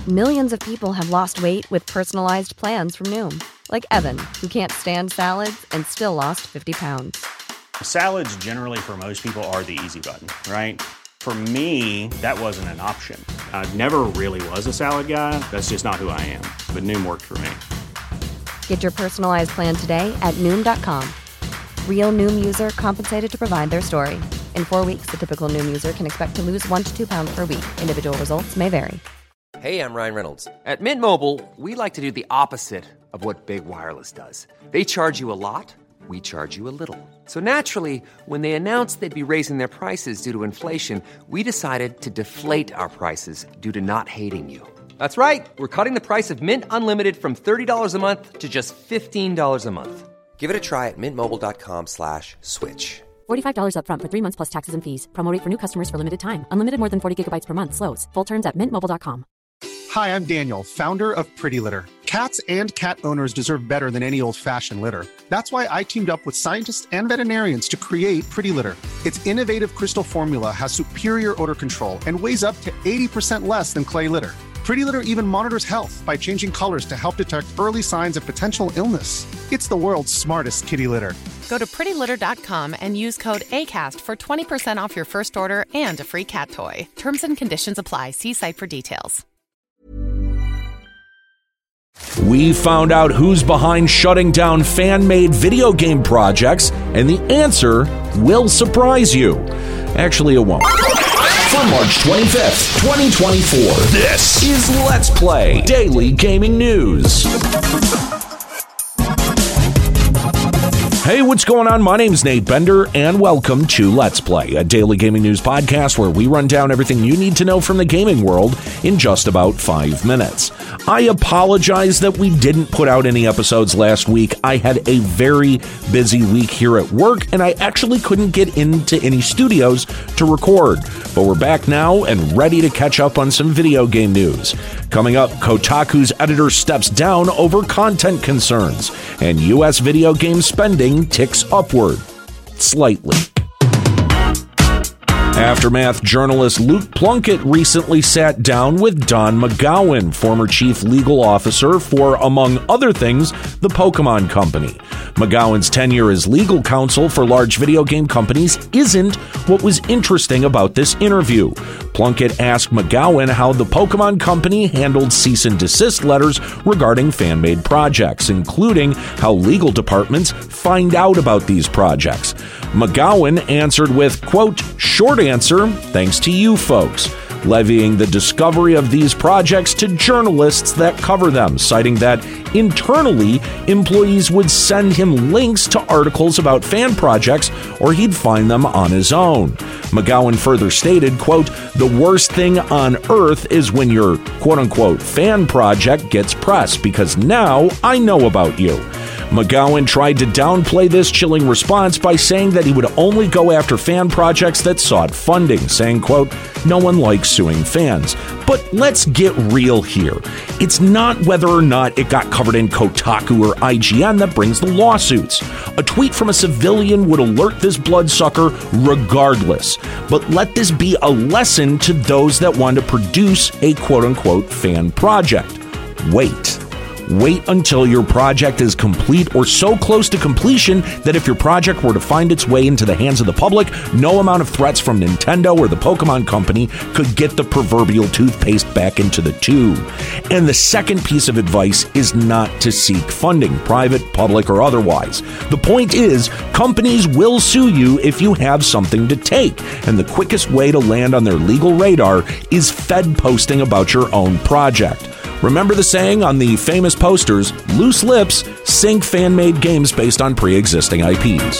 Millions of people have lost weight with personalized plans from Noom. Like Evan, who can't stand salads and still lost 50 pounds. Salads generally for most people are the easy button, right? For me, that wasn't an option. I never really was a salad guy. That's just not who I am. But Noom worked for me. Get your personalized plan today at Noom.com. Real Noom user compensated to provide their story. In 4 weeks, the typical Noom user can expect to lose 1 to 2 pounds per week. Individual results may vary. Hey, I'm Ryan Reynolds. At Mint Mobile, we like to do the opposite of what Big Wireless does. They charge you a lot, we charge you a little. So naturally, when they announced they'd be raising their prices due to inflation, we decided to deflate our prices due to not hating you. That's right. We're cutting the price of Mint Unlimited from $30 a month to just $15 a month. Give it a try at mintmobile.com/switch. $45 up front for 3 months plus taxes and fees. Promo rate for new customers for limited time. Unlimited more than 40 gigabytes per month. Slows full terms at mintmobile.com. Hi, I'm Daniel, founder of Pretty Litter. Cats and cat owners deserve better than any old-fashioned litter. That's why I teamed up with scientists and veterinarians to create Pretty Litter. Its innovative crystal formula has superior odor control and weighs up to 80% less than clay litter. Pretty Litter even monitors health by changing colors to help detect early signs of potential illness. It's the world's smartest kitty litter. Go to prettylitter.com and use code ACAST for 20% off your first order and a free cat toy. Terms and conditions apply. See site for details. We found out who's behind shutting down fan-made video game projects, and the answer will surprise you. Actually, it won't. For March 25th, 2024, this is Let's Play Daily Gaming News. Hey, what's going on? My name's Nate Bender, and welcome to Let's Play, a daily gaming news podcast where we run down everything you need to know from the gaming world in just about 5 minutes. I apologize that we didn't put out any episodes last week. I had a very busy week here at work, and I actually couldn't get into any studios to record. But we're back now and ready to catch up on some video game news. Coming up, Kotaku's editor steps down over content concerns, and U.S. video game spending ticks upward slightly. Aftermath journalist Luke Plunkett recently sat down with Don McGowan, former chief legal officer for, among other things, the Pokemon Company. McGowan's tenure as legal counsel for large video game companies isn't what was interesting about this interview. Plunkett asked McGowan how the Pokemon Company handled cease and desist letters regarding fan-made projects, including how legal departments find out about these projects. McGowan answered with, quote, "Short answer, thanks to you folks," levying the discovery of these projects to journalists that cover them, citing that internally, employees would send him links to articles about fan projects or he'd find them on his own. McGowan further stated, quote, "The worst thing on earth is when your quote-unquote fan project gets press, because now I know about you." McGowan tried to downplay this chilling response by saying that he would only go after fan projects that sought funding, saying, quote, "No one likes suing fans." But let's get real here. It's not whether or not it got covered in Kotaku or IGN that brings the lawsuits. A tweet from a civilian would alert this bloodsucker regardless. But let this be a lesson to those that want to produce a quote-unquote fan project. Wait until your project is complete or so close to completion that if your project were to find its way into the hands of the public, no amount of threats from Nintendo or the Pokemon Company could get the proverbial toothpaste back into the tube. And the second piece of advice is not to seek funding, private, public, or otherwise. The point is, companies will sue you if you have something to take, and the quickest way to land on their legal radar is Fed posting about your own project. Remember the saying on the famous posters, loose lips sink fan-made games based on pre-existing IPs.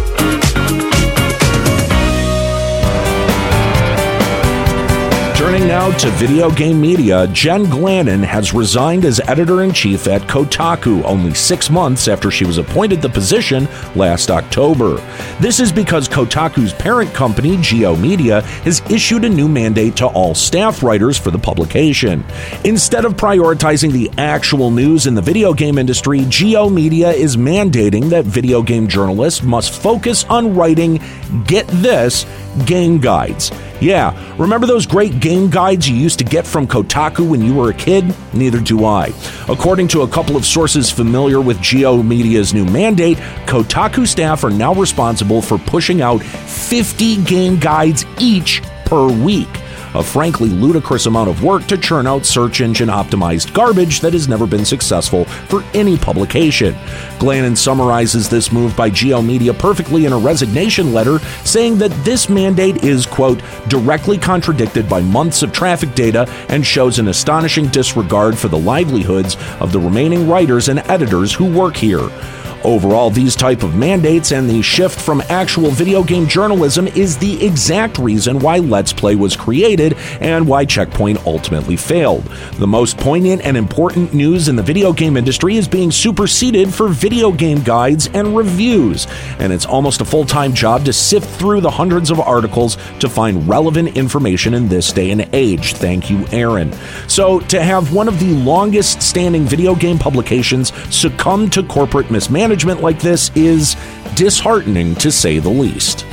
Turning now to video game media. Jen Glannon has resigned as editor-in-chief at Kotaku only 6 months after she was appointed the position last October. This is because Kotaku's parent company, Geo Media, has issued a new mandate to all staff writers for the publication. Instead of prioritizing the actual news in the video game industry, Geo Media is mandating that video game journalists must focus on writing, get this, game guides. Yeah, remember those great game guides you used to get from Kotaku when you were a kid? Neither do I. According to a couple of sources familiar with Geo Media's new mandate, Kotaku staff are now responsible for pushing out 50 game guides each per week. A frankly ludicrous amount of work to churn out search engine optimized garbage that has never been successful for any publication. Glannon summarizes this move by Geo Media perfectly in a resignation letter, saying that this mandate is, quote, directly contradicted by months of traffic data and shows an astonishing disregard for the livelihoods of the remaining writers and editors who work here. Overall, these type of mandates and the shift from actual video game journalism is the exact reason why Let's Play was created and why Checkpoint ultimately failed. The most poignant and important news in the video game industry is being superseded for video game guides and reviews, and it's almost a full-time job to sift through the hundreds of articles to find relevant information in this day and age. Thank you, Aaron. So, to have one of the longest-standing video game publications succumb to corporate mismanagement like this is disheartening, to say the least.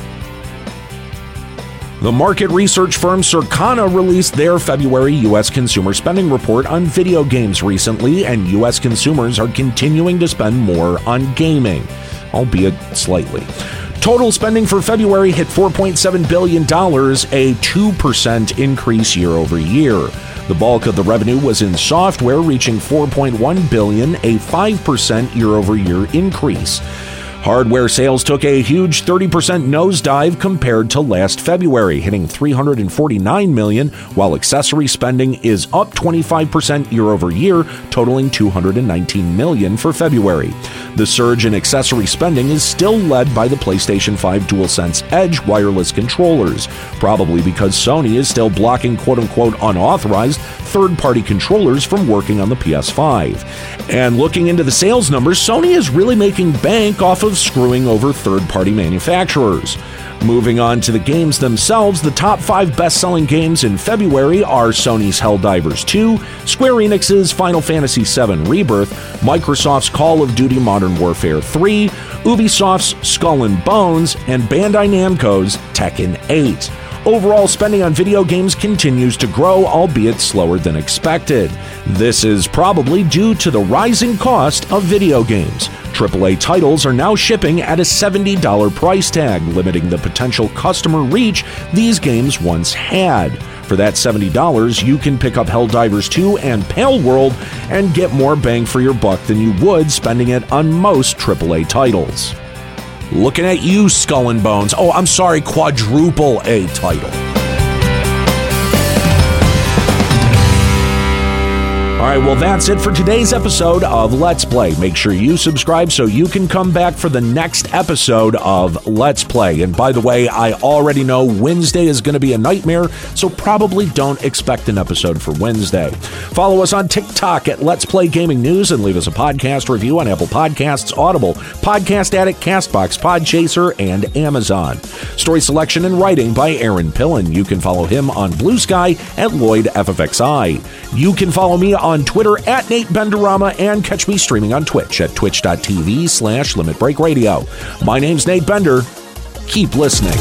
The market research firm Circana released their February U.S. consumer spending report on video games recently, and U.S. consumers are continuing to spend more on gaming, albeit slightly. Total spending for February hit $4.7 billion, a 2% increase year over year. The bulk of the revenue was in software, reaching $4.1 billion, a 5% year-over-year increase. Hardware sales took a huge 30% nosedive compared to last February, hitting $349 million, while accessory spending is up 25% year-over-year, totaling $219 million for February. The surge in accessory spending is still led by the PlayStation 5 DualSense Edge wireless controllers, probably because Sony is still blocking quote-unquote unauthorized third-party controllers from working on the PS5. And looking into the sales numbers, Sony is really making bank off of screwing over third-party manufacturers. Moving on to the games themselves, the top 5 best-selling games in February are Sony's Helldivers 2, Square Enix's Final Fantasy VII Rebirth, Microsoft's Call of Duty Modern Warfare 3, Ubisoft's Skull and Bones, and Bandai Namco's Tekken 8. Overall spending on video games continues to grow, albeit slower than expected. This is probably due to the rising cost of video games. AAA titles are now shipping at a $70 price tag, limiting the potential customer reach these games once had. For that $70, you can pick up Helldivers 2 and Pale World and get more bang for your buck than you would spending it on most AAA titles. Looking at you, Skull and Bones. Oh, I'm sorry, quadruple A title. All right, well, that's it for today's episode of Let's Play. Make sure you subscribe so you can come back for the next episode of Let's Play. And by the way, I already know Wednesday is going to be a nightmare, so probably don't expect an episode for Wednesday. Follow us on TikTok at Let's Play Gaming News and leave us a podcast review on Apple Podcasts, Audible, Podcast Addict, CastBox, Podchaser, and Amazon. Story selection and writing by Aaron Pillen. You can follow him on Blue Sky at Lloyd FFXI. You can follow me on Twitter at Nate Benderama and catch me streaming on Twitch at twitch.tv/Limit Break Radio. My name's Nate Bender. Keep listening.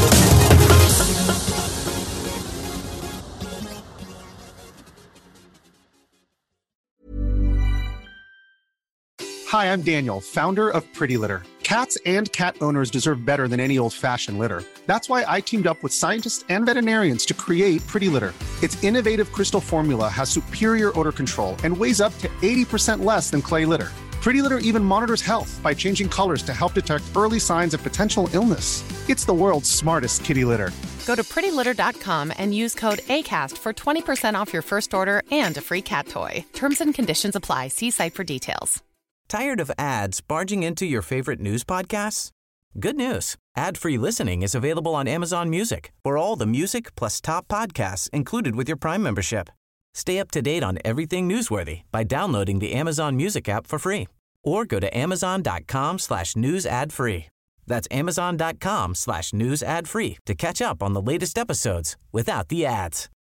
Hi, I'm Daniel, founder of Pretty Litter. Cats and cat owners deserve better than any old-fashioned litter. That's why I teamed up with scientists and veterinarians to create Pretty Litter. Its innovative crystal formula has superior odor control and weighs up to 80% less than clay litter. Pretty Litter even monitors health by changing colors to help detect early signs of potential illness. It's the world's smartest kitty litter. Go to prettylitter.com and use code ACAST for 20% off your first order and a free cat toy. Terms and conditions apply. See site for details. Tired of ads barging into your favorite news podcasts? Good news. Ad-free listening is available on Amazon Music for all the music plus top podcasts included with your Prime membership. Stay up to date on everything newsworthy by downloading the Amazon Music app for free or go to amazon.com/news ad free. That's amazon.com/news ad free to catch up on the latest episodes without the ads.